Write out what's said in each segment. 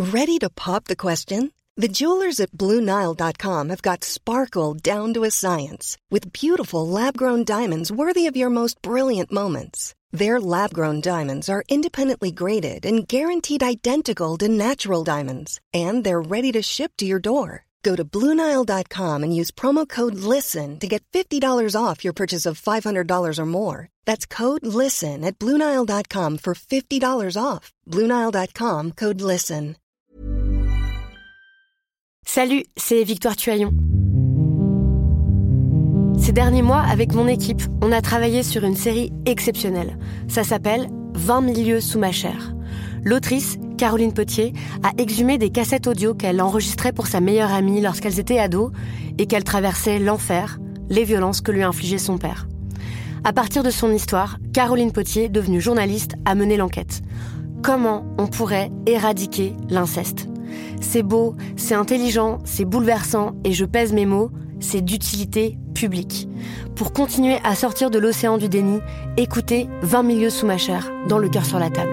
Ready to pop the question? The jewelers at BlueNile.com have got sparkle down to a science with beautiful lab-grown diamonds worthy of your most brilliant moments. Their lab-grown diamonds are independently graded and guaranteed identical to natural diamonds, and they're ready to ship to your door. Go to BlueNile.com and use promo code LISTEN to get $50 off your purchase of $500 or more. That's code LISTEN at BlueNile.com for $50 off. BlueNile.com, code LISTEN. Salut, c'est Victoire Tuaillon. Ces derniers mois, avec mon équipe, on a travaillé sur une série exceptionnelle. Ça s'appelle « 20 000 lieues sous ma chair ». L'autrice, Caroline Potier, a exhumé des cassettes audio qu'elle enregistrait pour sa meilleure amie lorsqu'elles étaient ados et qu'elle traversait l'enfer, les violences que lui infligeait son père. À partir de son histoire, Caroline Potier, devenue journaliste, a mené l'enquête. Comment on pourrait éradiquer l'inceste ? C'est beau, c'est intelligent, c'est bouleversant et je pèse mes mots, c'est d'utilité publique. Pour continuer à sortir de l'océan du déni, écoutez 20 000 lieues sous ma chair, dans Le cœur sur la table.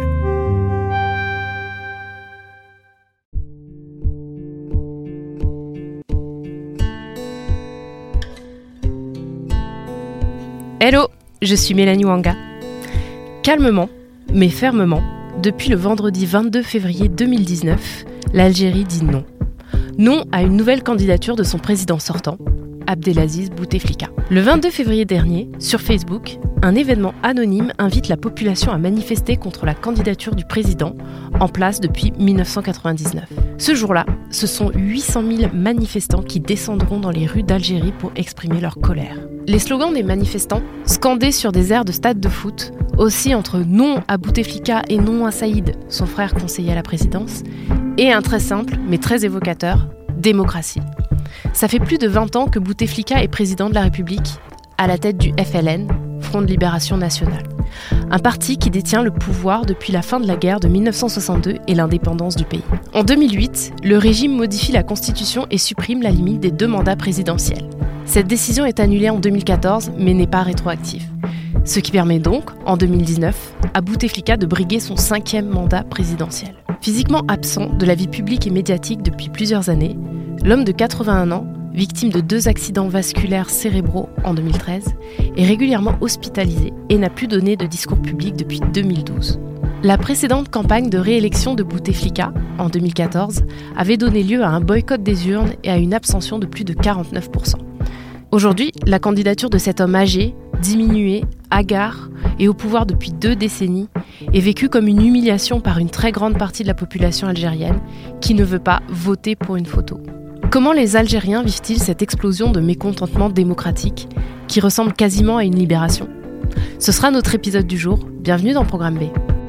Hello, je suis Mélanie Wanga. Calmement, mais fermement, depuis le vendredi 22 février 2019, l'Algérie dit non. Non à une nouvelle candidature de son président sortant, Abdelaziz Bouteflika. Le 22 février dernier, sur Facebook, un événement anonyme invite la population à manifester contre la candidature du président, en place depuis 1999. Ce jour-là, ce sont 800 000 manifestants qui descendront dans les rues d'Algérie pour exprimer leur colère. Les slogans des manifestants, scandés sur des aires de stade de foot, aussi entre non à Bouteflika et non à Saïd, son frère conseiller à la présidence, et un très simple, mais très évocateur, démocratie. Ça fait plus de 20 ans que Bouteflika est président de la République, à la tête du FLN, Front de Libération Nationale. Un parti qui détient le pouvoir depuis la fin de la guerre de 1962 et l'indépendance du pays. En 2008, le régime modifie la Constitution et supprime la limite des 2 mandats présidentiels. Cette décision est annulée en 2014, mais n'est pas rétroactive. Ce qui permet donc, en 2019, à Bouteflika de briguer son 5e mandat présidentiel. Physiquement absent de la vie publique et médiatique depuis plusieurs années, l'homme de 81 ans, victime de 2 accidents vasculaires cérébraux en 2013, est régulièrement hospitalisé et n'a plus donné de discours public depuis 2012. La précédente campagne de réélection de Bouteflika, en 2014, avait donné lieu à un boycott des urnes et à une abstention de plus de 49%. Aujourd'hui, la candidature de cet homme âgé, diminué, hagard et au pouvoir depuis 2 décennies est vécue comme une humiliation par une très grande partie de la population algérienne qui ne veut pas voter pour une photo. Comment les Algériens vivent-ils cette explosion de mécontentement démocratique qui ressemble quasiment à une libération ? Ce sera notre épisode du jour. Bienvenue dans Programme B.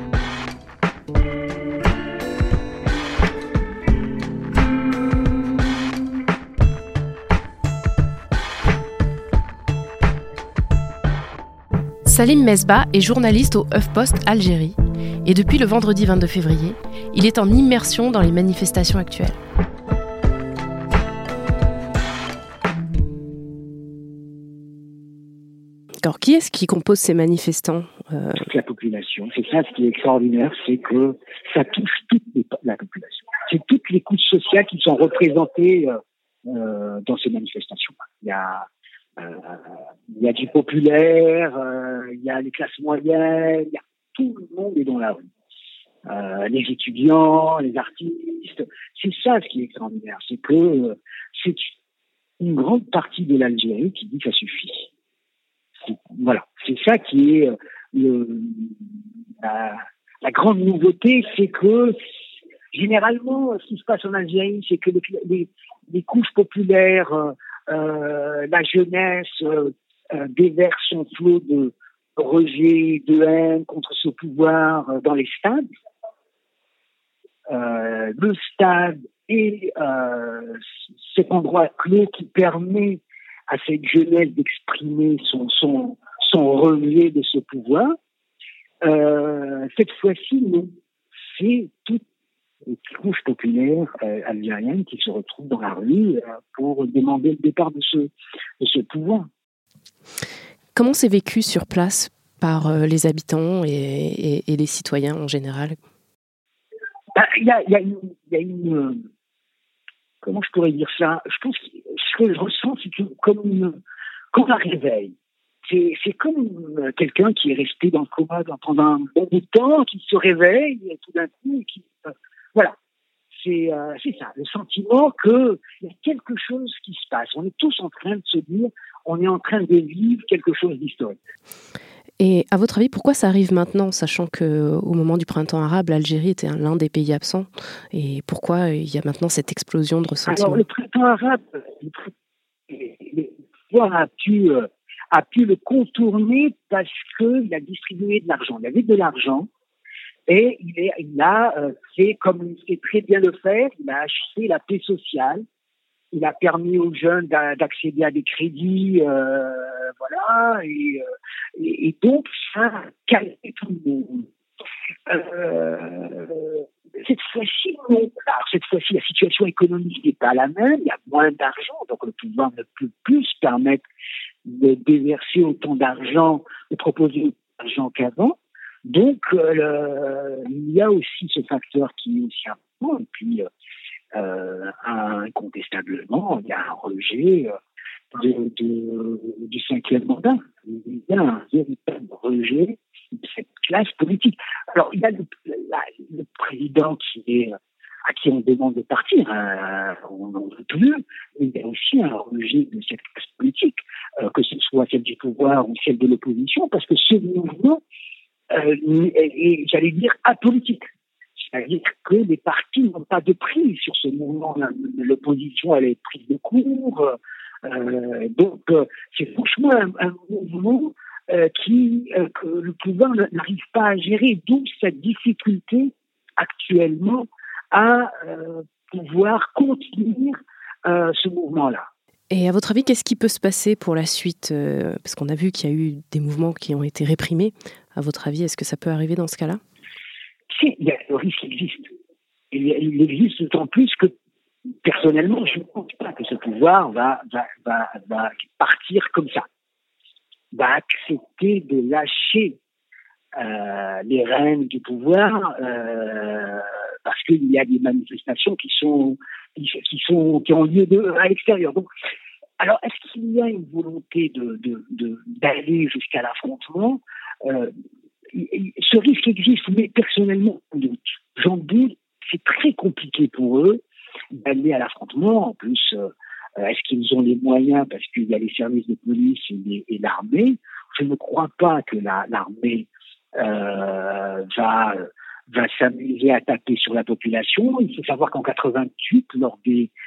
Salim Mesbah est journaliste au HuffPost Algérie et depuis le vendredi 22 février, il est en immersion dans les manifestations actuelles. Alors, qui est-ce qui compose ces manifestants Toute la population. C'est ça ce qui est extraordinaire, c'est que ça touche la population. C'est toutes les couches sociales qui sont représentées dans ces manifestations. Il y a du populaire, il y a les classes moyennes, tout le monde est dans la rue. Les étudiants, les artistes. C'est ça ce qui est extraordinaire, c'est que c'est une grande partie de l'Algérie qui dit que ça suffit. Voilà, c'est ça qui est la grande nouveauté, c'est que généralement, ce qui se passe en Algérie, c'est que les couches populaires, la jeunesse déverse son flot de rejet, de haine contre ce pouvoir dans les stades. Le stade est cet endroit clos qui permet à cette jeunesse d'exprimer son rejet de ce pouvoir. Cette fois-ci, non. C'est toute une couche populaire algérienne qui se retrouve dans la rue pour demander le départ de ce pouvoir. Comment c'est vécu sur place par les habitants et les citoyens en général ? Il y a une comment je pourrais dire ça? Je pense que ce que je ressens, c'est comme un réveil. C'est comme quelqu'un qui est resté dans le coma pendant un bon bout de temps, qui se réveille et tout d'un coup, voilà. C'est ça, le sentiment qu'il y a quelque chose qui se passe. On est tous en train de se dire, on est en train de vivre quelque chose d'historique. Et à votre avis, pourquoi ça arrive maintenant, sachant qu'au moment du printemps arabe, l'Algérie était l'un des pays absents? Et pourquoi il y a maintenant cette explosion de ressentiments? Alors, le printemps arabe, le pouvoir a pu le contourner parce qu'il a distribué de l'argent. Il avait de l'argent et il a fait comme il sait très bien le faire, il a acheté la paix sociale. Il a permis aux jeunes d'accéder à des crédits, voilà, et donc ça a calmé tout le monde. Cette fois-ci, non. Alors, cette fois-ci, la situation économique n'est pas la même, il y a moins d'argent, donc le pouvoir ne peut plus se permettre de déverser autant d'argent, de proposer autant d'argent qu'avant. Donc, il y a aussi ce facteur qui est aussi important, et puis incontestablement, il y a un rejet du cinquième mandat. Il y a un véritable rejet de cette classe politique. Alors, il y a le président à qui on demande de partir, on n'en veut plus, mais il y a aussi un rejet de cette classe politique, que ce soit celle du pouvoir ou celle de l'opposition, parce que ce mouvement est, j'allais dire, apolitique. C'est-à-dire que les partis n'ont pas de prise sur ce mouvement. L'opposition, elle est prise de court. Donc, c'est franchement un mouvement que le pouvoir n'arrive pas à gérer. D'où cette difficulté actuellement à pouvoir contenir ce mouvement-là. Et à votre avis, qu'est-ce qui peut se passer pour la suite? Parce qu'on a vu qu'il y a eu des mouvements qui ont été réprimés. À votre avis, est-ce que ça peut arriver dans ce cas-là? Le risque existe. Il existe d'autant plus que, personnellement, je ne pense pas que ce pouvoir va partir comme ça. Va accepter de lâcher les rênes du pouvoir parce qu'il y a des manifestations qui ont lieu à l'extérieur. Donc, alors, est-ce qu'il y a une volonté d'aller jusqu'à l'affrontement? Ce risque existe, mais personnellement, j'en doute. C'est très compliqué pour eux d'aller à l'affrontement. En plus, est-ce qu'ils ont les moyens? Parce qu'il y a les services de police et l'armée. Je ne crois pas que l'armée va s'amuser à taper sur la population. Il faut savoir qu'en 88, lors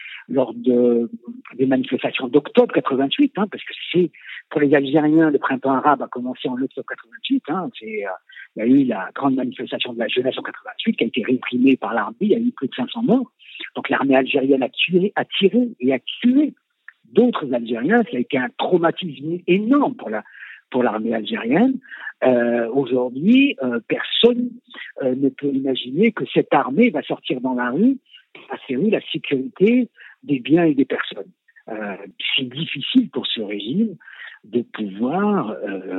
des manifestations d'octobre 88, parce que c'est pour les Algériens, le printemps arabe a commencé en octobre 88. Il y a eu la grande manifestation de la jeunesse en 88 qui a été réprimée par l'armée. Il y a eu plus de 500 morts. Donc l'armée algérienne a tiré et a tué d'autres Algériens. Ça a été un traumatisme énorme pour l'armée algérienne. Aujourd'hui, personne ne peut imaginer que cette armée va sortir dans la rue pour assurer la sécurité des biens et des personnes. C'est difficile pour ce régime de pouvoir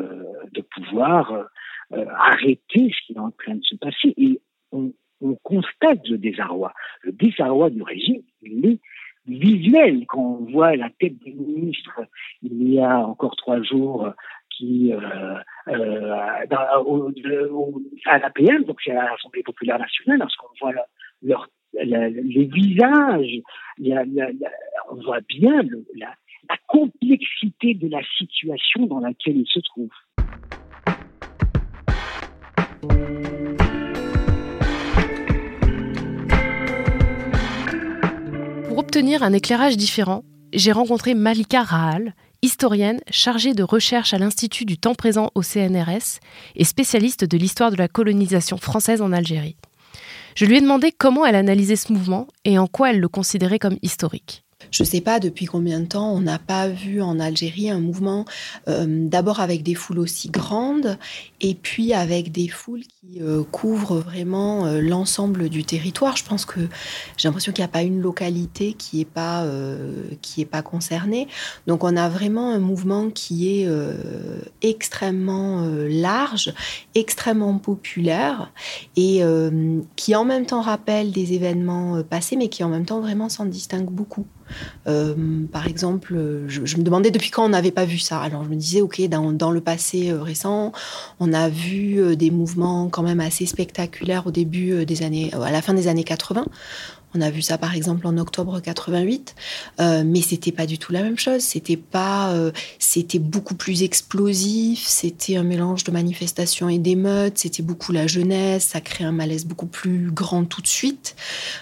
arrêter ce qui est en train de se passer. Et on constate le désarroi. Le désarroi du régime, il est visuel. Quand on voit la tête des ministres, il y a encore 3 jours, qui à l'APN, donc c'est à l'Assemblée populaire nationale, lorsqu'on voit les visages, on voit bien la complexité de la situation dans laquelle ils se trouvent. Pour obtenir un éclairage différent, j'ai rencontré Malika Rahal, historienne chargée de recherche à l'Institut du temps présent au CNRS et spécialiste de l'histoire de la colonisation française en Algérie. Je lui ai demandé comment elle analysait ce mouvement et en quoi elle le considérait comme historique. Je ne sais pas depuis combien de temps on n'a pas vu en Algérie un mouvement, d'abord avec des foules aussi grandes, et puis avec des foules qui couvrent vraiment l'ensemble du territoire. Je pense que j'ai l'impression qu'il n'y a pas une localité qui est pas concernée. Donc on a vraiment un mouvement qui est extrêmement large, extrêmement populaire, et qui en même temps rappelle des événements passés, mais qui en même temps vraiment s'en distingue beaucoup. Par exemple, je me demandais depuis quand on n'avait pas vu ça. Alors je me disais, ok, dans le passé récent, on a vu des mouvements quand même assez spectaculaires au début à la fin des années 80. On a vu ça, par exemple, en octobre 88, mais c'était pas du tout la même chose. C'était beaucoup plus explosif. C'était un mélange de manifestations et d'émeutes. C'était beaucoup la jeunesse. Ça crée un malaise beaucoup plus grand tout de suite.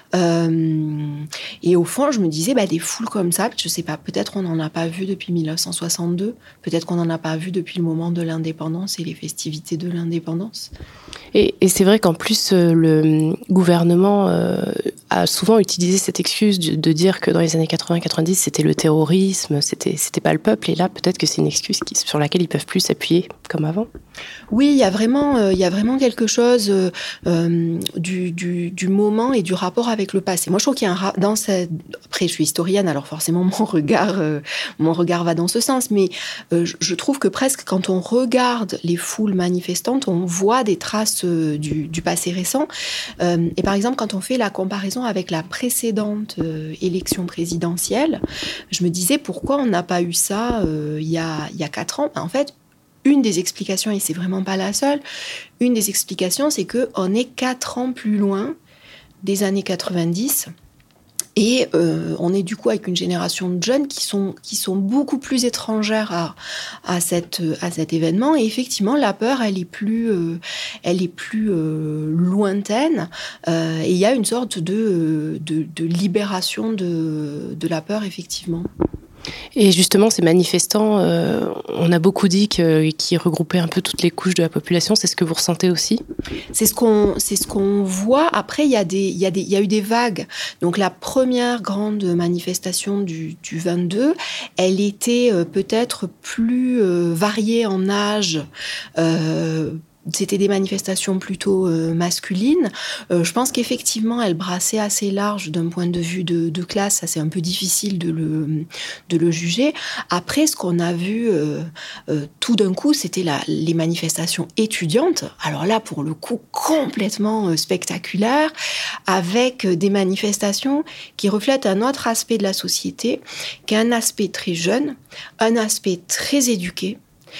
Et au fond, je me disais, des foules comme ça, je sais pas, peut-être on n'en a pas vu depuis 1962. Peut-être qu'on n'en a pas vu depuis le moment de l'indépendance et les festivités de l'indépendance. Et c'est vrai qu'en plus, le gouvernement a souvent utilisé cette excuse de dire que dans les années 80-90, c'était le terrorisme, c'était pas le peuple. Et là, peut-être que c'est une excuse sur laquelle ils peuvent plus s'appuyer comme avant. Oui, il y a vraiment quelque chose du moment et du rapport avec le passé. Moi, je trouve qu'il y a après, je suis historienne, alors forcément, mon regard va dans ce sens. Mais je trouve que presque quand on regarde les foules manifestantes, on voit des traces du passé récent. Et par exemple, quand on fait la comparaison avec la précédente élection présidentielle, je me disais pourquoi on n'a pas eu ça il y a 4 ans. En fait, une des explications, et c'est vraiment pas la seule, une des explications, c'est qu'on est 4 ans plus loin des années 90. Et on est du coup avec une génération de jeunes qui sont beaucoup plus étrangères à cet événement. Et effectivement, la peur, elle est plus lointaine. Et il y a une sorte de libération de la peur, effectivement. Et justement, ces manifestants, on a beaucoup dit qu'ils regroupaient un peu toutes les couches de la population. C'est ce que vous ressentez aussi ? C'est ce qu'on voit. Après, il y a eu des vagues. Donc, la première grande manifestation du 22, elle était peut-être plus variée en âge. C'était des manifestations plutôt masculines. Je pense qu'effectivement, elles brassaient assez large d'un point de vue de classe. Ça, c'est un peu difficile de le juger. Après, ce qu'on a vu tout d'un coup, c'était les manifestations étudiantes. Alors là, pour le coup, complètement spectaculaires, avec des manifestations qui reflètent un autre aspect de la société, qui est un aspect très jeune, un aspect très éduqué.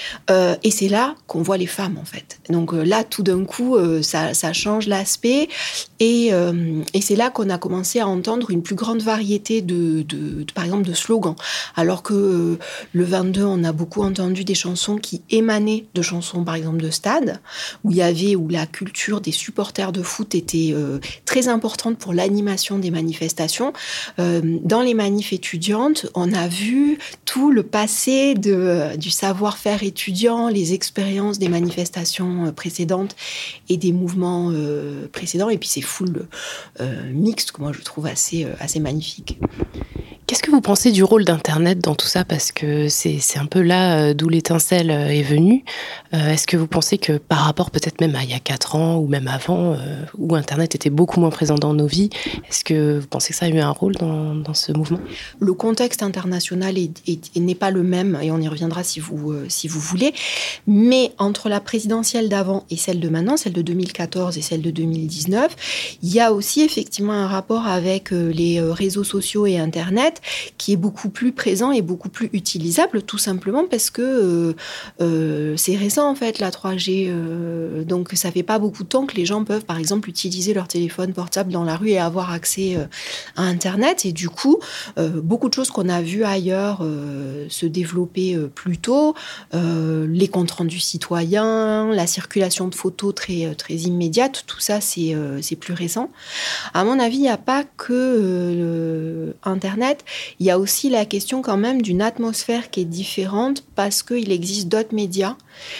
Et c'est là qu'on voit les femmes, en fait. Donc là, tout d'un coup, ça change l'aspect. Et c'est là qu'on a commencé à entendre une plus grande variété par exemple, de slogans. Alors que le 22, on a beaucoup entendu des chansons qui émanaient de chansons, par exemple, de stade, où la culture des supporters de foot était très importante pour l'animation des manifestations. Dans les manifs étudiantes, on a vu tout le passé du savoir-faire étudiant, les expériences des manifestations précédentes et des mouvements précédents, et puis ces foules mixtes que moi je trouve assez magnifiques. Qu'est-ce que vous pensez du rôle d'Internet dans tout ça ? Parce que c'est un peu là d'où l'étincelle est venue. Est-ce que vous pensez que par rapport peut-être même à il y a 4 ans ou même avant, où Internet était beaucoup moins présent dans nos vies, est-ce que vous pensez que ça a eu un rôle dans ce mouvement ? Le contexte international n'est pas le même, et on y reviendra si vous voulez. Mais entre la présidentielle d'avant et celle de maintenant, celle de 2014 et celle de 2019, il y a aussi effectivement un rapport avec les réseaux sociaux et Internet qui est beaucoup plus présent et beaucoup plus utilisable, tout simplement parce que c'est récent en fait la 3G, donc ça fait pas beaucoup de temps que les gens peuvent par exemple utiliser leur téléphone portable dans la rue et avoir accès à Internet, et du coup beaucoup de choses qu'on a vues ailleurs se développer plus tôt, les comptes rendus citoyens, la circulation de photos très, très immédiate, tout ça c'est plus récent. À mon avis, il n'y a pas que Internet il y a aussi la question quand même d'une atmosphère qui est différente parce qu'il existe d'autres médias.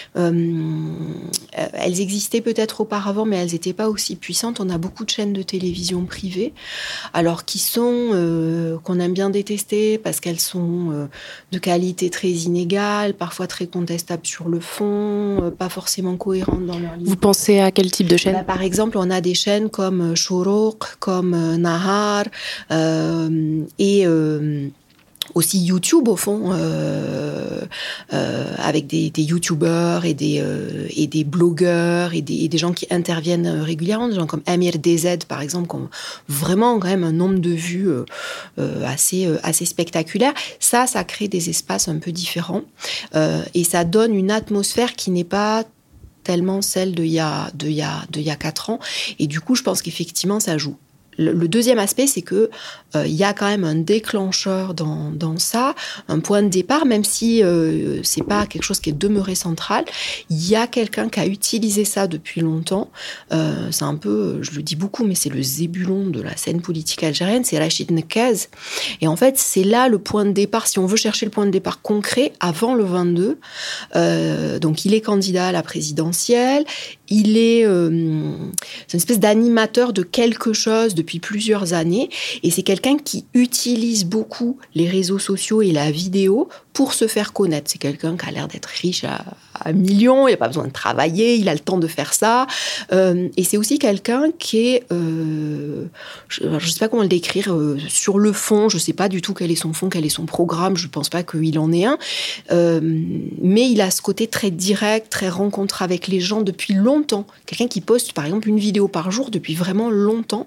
Elles existaient peut-être auparavant, mais elles n'étaient pas aussi puissantes. On a beaucoup de chaînes de télévision privées, alors qui sont, qu'on aime bien détester parce qu'elles sont de qualité très inégale, parfois très contestables sur le fond, pas forcément cohérentes dans leur ligne. Vous pensez à quel type de chaîne ? Par exemple, on a des chaînes comme Shorouk, comme Nahar, et aussi YouTube, au fond, avec des youtubeurs et des blogueurs et des gens qui interviennent régulièrement, des gens comme Amir DZ, par exemple, qui ont vraiment quand même un nombre de vues assez spectaculaire. Ça crée des espaces un peu différents et ça donne une atmosphère qui n'est pas tellement celle d'il y a 4 ans. Et du coup, je pense qu'effectivement, ça joue. Le deuxième aspect, c'est que il y a quand même un déclencheur dans ça, un point de départ, même si c'est pas quelque chose qui est demeuré central. Il y a quelqu'un qui a utilisé ça depuis longtemps. C'est un peu, je le dis beaucoup, mais c'est le zébulon de la scène politique algérienne, c'est Rachid Nekaz. Et en fait, c'est là le point de départ. Si on veut chercher le point de départ concret, avant le 22, donc il est candidat à la présidentielle. Il est c'est une espèce d'animateur de quelque chose depuis plusieurs années, et c'est quelqu'un qui utilise beaucoup les réseaux sociaux et la vidéo pour se faire connaître. C'est quelqu'un qui a l'air d'être riche à millions, il n'a pas besoin de travailler, il a le temps de faire ça. Et c'est aussi quelqu'un qui est, je ne sais pas comment le décrire, sur le fond, je ne sais pas du tout quel est son fond, quel est son programme, je ne pense pas qu'il en ait un, mais il a ce côté très direct, très rencontre avec les gens depuis longtemps. Quelqu'un qui poste par exemple une vidéo par jour depuis vraiment longtemps,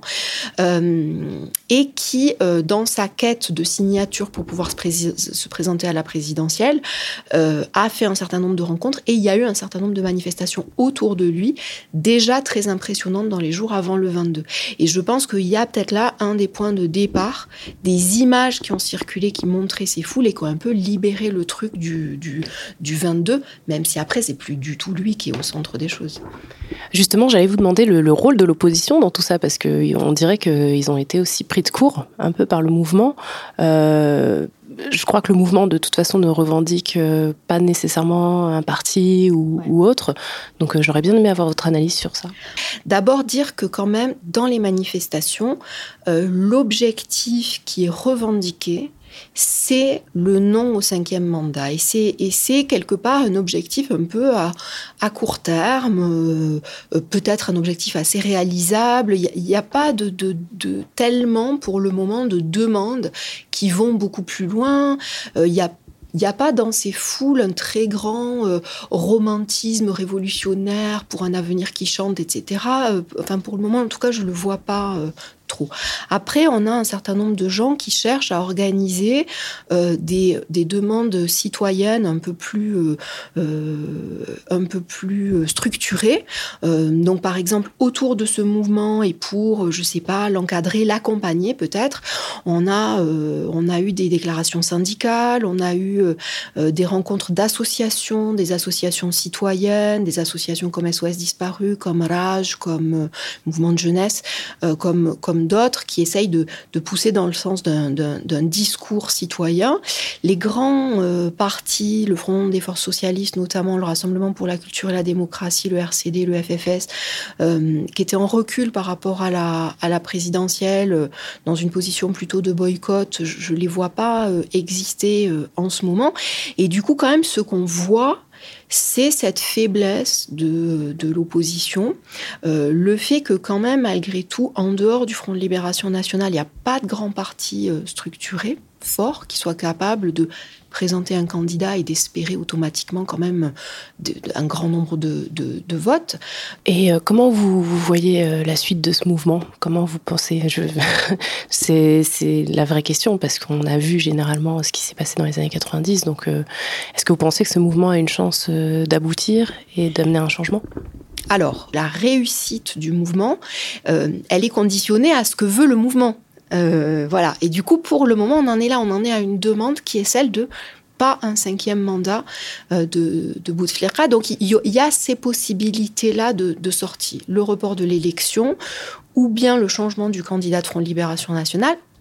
et qui, dans sa quête de signature pour pouvoir se présenter à la présidentielle, a fait un certain nombre de rencontres, et il y a eu un certain nombre de manifestations autour de lui, déjà très impressionnantes dans les jours avant le 22. Et je pense qu'il y a peut-être là un des points de départ, des images qui ont circulé, qui montraient ces foules et qui ont un peu libéré le truc du 22, même si après, c'est plus du tout lui qui est au centre des choses. Justement, j'allais vous demander le rôle de l'opposition dans tout ça, parce qu'on dirait qu'ils ont été aussi pris de court un peu par le mouvement. Je crois que le mouvement, de toute façon, ne revendique pas nécessairement un parti ou autre. Donc, j'aurais bien aimé avoir votre analyse sur ça. D'abord, dire que quand même, dans les manifestations, l'objectif qui est revendiqué, c'est le non au 5e mandat. Et c'est quelque part un objectif un peu à court terme, peut-être un objectif assez réalisable. Il n'y a pas de tellement, pour le moment, de demandes qui vont beaucoup plus loin. Il n'y a pas dans ces foules un très grand romantisme révolutionnaire pour un avenir qui chante, etc. Enfin, pour le moment, en tout cas, je ne le vois pas trop. Après, on a un certain nombre de gens qui cherchent à organiser des demandes citoyennes un peu plus structurées. Donc, par exemple, autour de ce mouvement et pour, je ne sais pas, l'encadrer, l'accompagner peut-être, on a eu des déclarations syndicales, on a eu des rencontres d'associations, des associations citoyennes, des associations comme SOS Disparu, comme Rage, comme Mouvement de Jeunesse, comme d'autres qui essayent de pousser dans le sens d'un discours citoyen. Les grands partis, le Front des Forces Socialistes, notamment le Rassemblement pour la Culture et la Démocratie, le RCD, le FFS, qui étaient en recul par rapport à la présidentielle, dans une position plutôt de boycott, je ne les vois pas exister en ce moment. Et du coup, quand même, ce qu'on voit, c'est cette faiblesse de l'opposition, le fait que quand même, malgré tout, en dehors du Front de Libération Nationale, il n'y a pas de grand parti structuré, fort, qui soit capable de présenter un candidat et d'espérer automatiquement quand même un grand nombre de votes. Et comment vous voyez la suite de ce mouvement ? Comment vous pensez c'est la vraie question, parce qu'on a vu généralement ce qui s'est passé dans les années 90. Donc, est-ce que vous pensez que ce mouvement a une chance d'aboutir et d'amener un changement ? Alors, la réussite du mouvement, elle est conditionnée à ce que veut le mouvement. Voilà. Et du coup, pour le moment, on en est là. On en est à une demande qui est celle de pas un 5e mandat de Bouteflika. Donc, il y a ces possibilités-là de sortie. Le report de l'élection ou bien le changement du candidat de Front de Libération Nationale.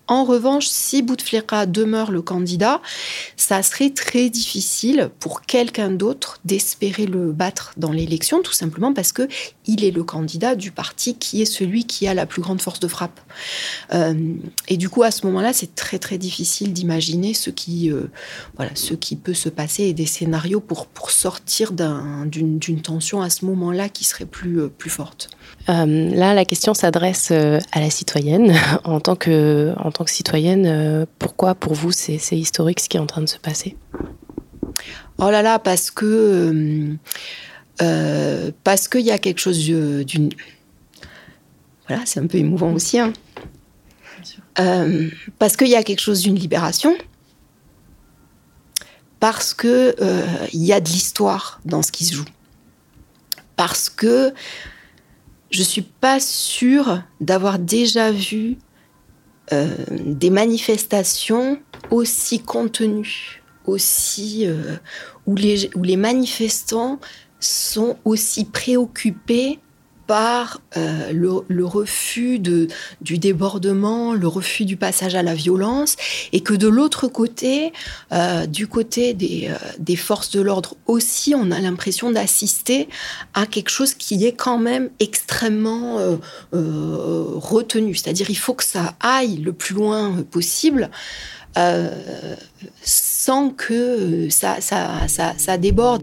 En revanche, si Bouteflika demeure le candidat, ça serait très difficile pour quelqu'un d'autre d'espérer le battre dans l'élection, tout simplement parce qu'il est le candidat du parti qui est celui qui a la plus grande force de frappe. Et du coup, à ce moment-là, c'est très très difficile d'imaginer ce qui peut se passer et des scénarios pour sortir d'une tension à ce moment-là qui serait plus forte. Là, la question s'adresse à la citoyenne. En tant que citoyenne, pourquoi pour vous c'est historique ce qui est en train de se passer ? Oh là là, parce que il y a quelque chose d'une... Voilà, c'est un peu émouvant aussi. Hein. Bien sûr. Parce qu'il y a quelque chose d'une libération. Parce que il y a de l'histoire dans ce qui se joue. Parce que je suis pas sûre d'avoir déjà vu des manifestations aussi contenues, aussi où les manifestants sont aussi préoccupés par le refus du débordement, le refus du passage à la violence, et que de l'autre côté, du côté des forces de l'ordre aussi, on a l'impression d'assister à quelque chose qui est quand même extrêmement retenu. C'est-à-dire, il faut que ça aille le plus loin possible, sans que ça déborde.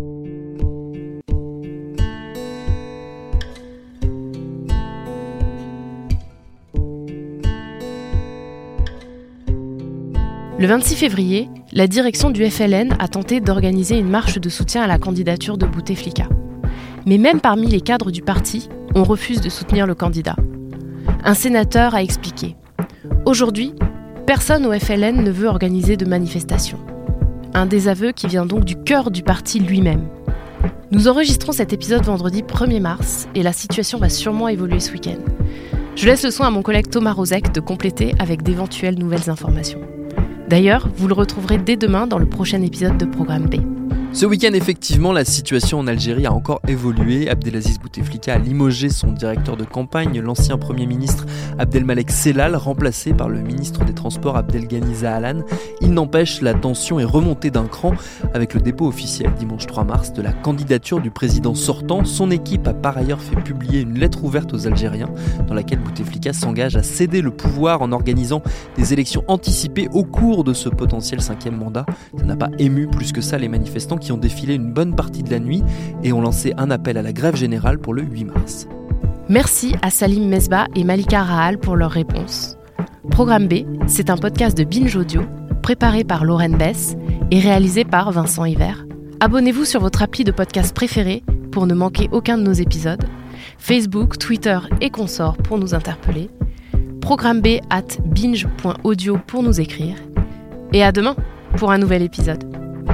Le 26 février, la direction du FLN a tenté d'organiser une marche de soutien à la candidature de Bouteflika. Mais même parmi les cadres du parti, on refuse de soutenir le candidat. Un sénateur a expliqué « Aujourd'hui, personne au FLN ne veut organiser de manifestation. » Un désaveu qui vient donc du cœur du parti lui-même. Nous enregistrons cet épisode vendredi 1er mars et la situation va sûrement évoluer ce week-end. Je laisse le soin à mon collègue Thomas Rozek de compléter avec d'éventuelles nouvelles informations. D'ailleurs, vous le retrouverez dès demain dans le prochain épisode de Programme B. Ce week-end, effectivement, la situation en Algérie a encore évolué. Abdelaziz Bouteflika a limogé son directeur de campagne, l'ancien Premier ministre Abdelmalek Sellal, remplacé par le ministre des Transports Abdelghani Zahalan. Il n'empêche, la tension est remontée d'un cran avec le dépôt officiel dimanche 3 mars de la candidature du président sortant. Son équipe a par ailleurs fait publier une lettre ouverte aux Algériens dans laquelle Bouteflika s'engage à céder le pouvoir en organisant des élections anticipées au cours de ce potentiel 5e mandat. Ça n'a pas ému plus que ça les manifestants qui ont défilé une bonne partie de la nuit et ont lancé un appel à la grève générale pour le 8 mars. Merci à Salim Mesbah et Malika Rahal pour leurs réponses. Programme B, c'est un podcast de Binge Audio, préparé par Lorraine Bess et réalisé par Vincent Hiver. Abonnez-vous sur votre appli de podcast préféré pour ne manquer aucun de nos épisodes. Facebook, Twitter et consorts pour nous interpeller. Programme B@binge.audio pour nous écrire. Et à demain pour un nouvel épisode.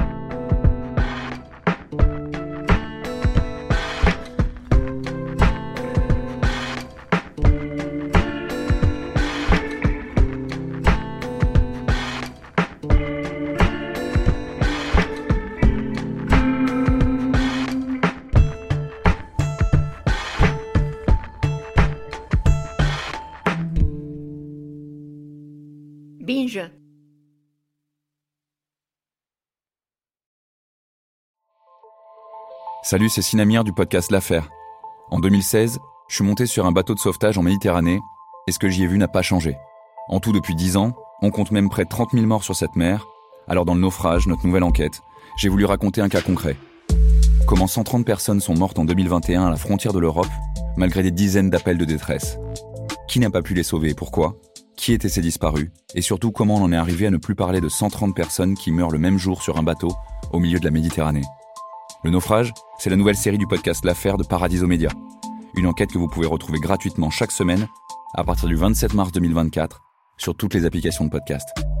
Binge. Salut, c'est Sinamir du podcast L'Affaire. En 2016, je suis monté sur un bateau de sauvetage en Méditerranée et ce que j'y ai vu n'a pas changé. En tout, depuis 10 ans, on compte même près de 30 000 morts sur cette mer. Alors dans le naufrage, notre nouvelle enquête, j'ai voulu raconter un cas concret. Comment 130 personnes sont mortes en 2021 à la frontière de l'Europe, malgré des dizaines d'appels de détresse. Qui n'a pas pu les sauver et pourquoi ? Qui étaient ces disparus ? Et surtout, comment on en est arrivé à ne plus parler de 130 personnes qui meurent le même jour sur un bateau au milieu de la Méditerranée ? Le naufrage, c'est la nouvelle série du podcast L'Affaire de Paradiso Média. Une enquête que vous pouvez retrouver gratuitement chaque semaine à partir du 27 mars 2024 sur toutes les applications de podcast.